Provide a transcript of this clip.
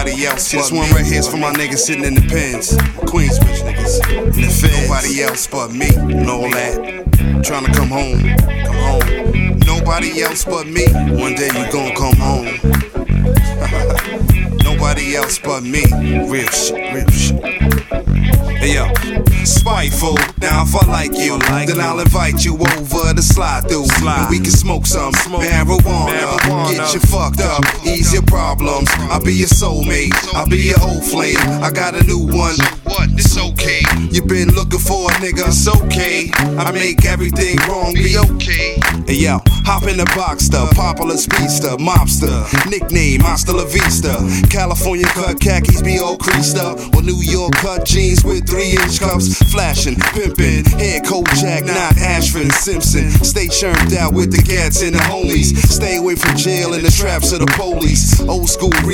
nobody else. This one right here's for my niggas sitting in the pens, Queensbridge niggas, in the feds. Nobody else but me, and all that. Tryna come home, Nobody else but me. One day you gon' come home. Nobody else but me. Real shit, real shit. Hey yo, spiteful. Now if I like you, then I'll invite you over to slide through. And we can smoke some marijuana. Get you fucked up, ease your problems. I'll be your soulmate, I'll be your old flame. I got a new one. What? It's okay. You been looking for a nigga, it's okay. I make everything wrong be okay. Hey yo, hop in the Boxster, popular speedster, mobster. Nickname Hasta La Vista. California cut khakis be all creased up, or New York cut jeans with 3-inch cuffs. Flashing, pimping, hair Kojak, not Ashford Simpson. Stay churned out with the cats and the homies. Stay away from jail and the traps of the police. Old school